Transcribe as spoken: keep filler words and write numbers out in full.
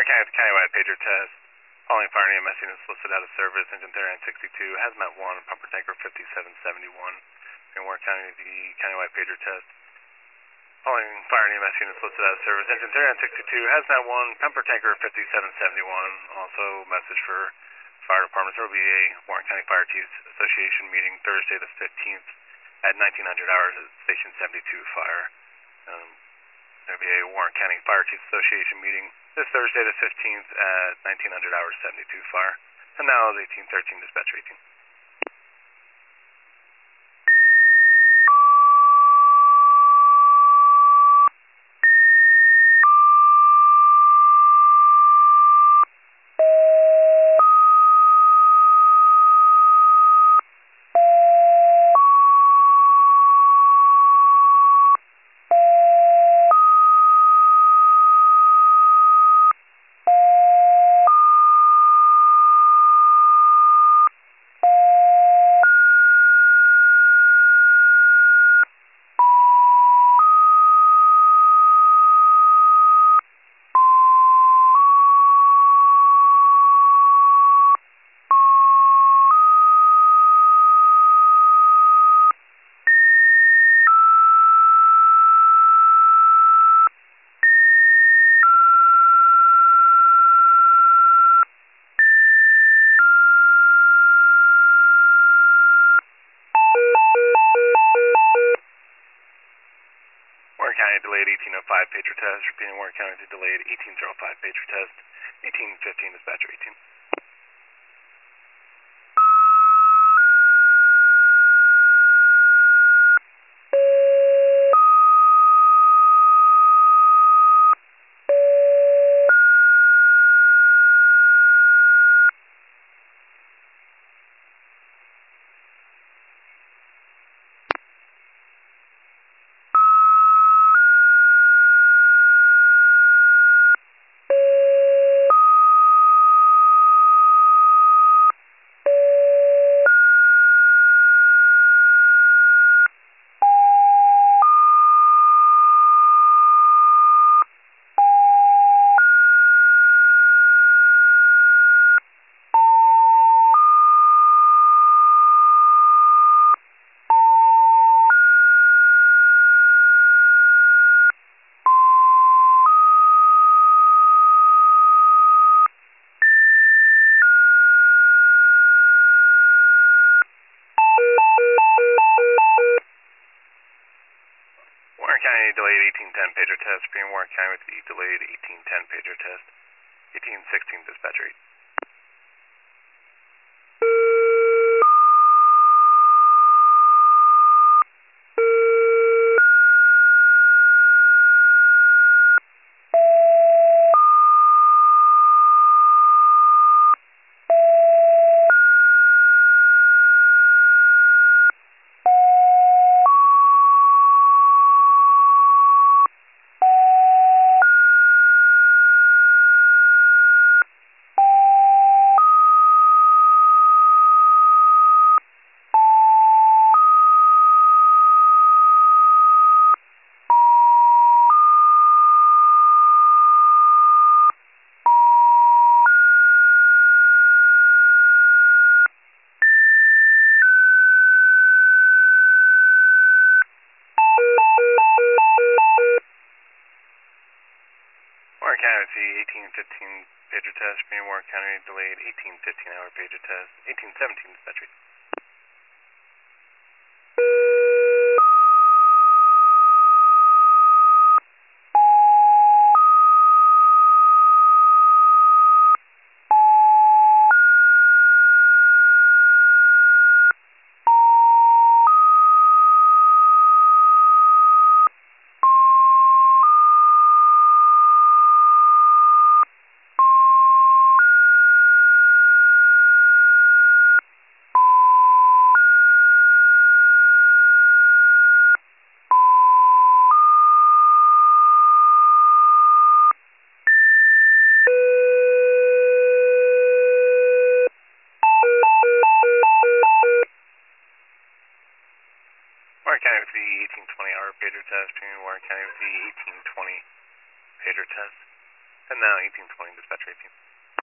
Warren County with the countywide pager test. Following fire and E M S units listed out of service, engine thirty-nine sixty-two, hazmat one, pumper tanker fifty-seven seventy-one. In Warren County with the countywide pager test. Following fire and E M S units listed out of service, engine thirty-nine sixty-two, hazmat one, pumper tanker fifty-seven seventy-one. Also, message for fire departments. There will be a Warren County Fire Chiefs Association meeting Thursday the fifteenth at nineteen hundred hours at Station seventy-two Fire. Um, there will be a Warren County Fire Chiefs Association meeting this Thursday the fifteenth at nineteen hundred hours seventy-two Fire. And now is eighteen thirteen, dispatcher eighteen. Warren County delayed eighteen oh five pager test. Repeating Warren County to delayed eighteen oh five pager test. eighteen fifteen, dispatcher eighteen. Warren County delayed eighteen ten pager test. Repeating Warren County with the delayed eighteen ten pager test. eighteen sixteen, dispatcher eight. Warren County with the eighteen fifteen pager test. Repeating Warren County delayed eighteen fifteen hour pager test. eighteen seventeen, dispatcher eight. Warren County with the eighteen twenty hour pager test. Repeating Warren County with the eighteen twenty pager test. And now eighteen twenty, dispatcher eighteen.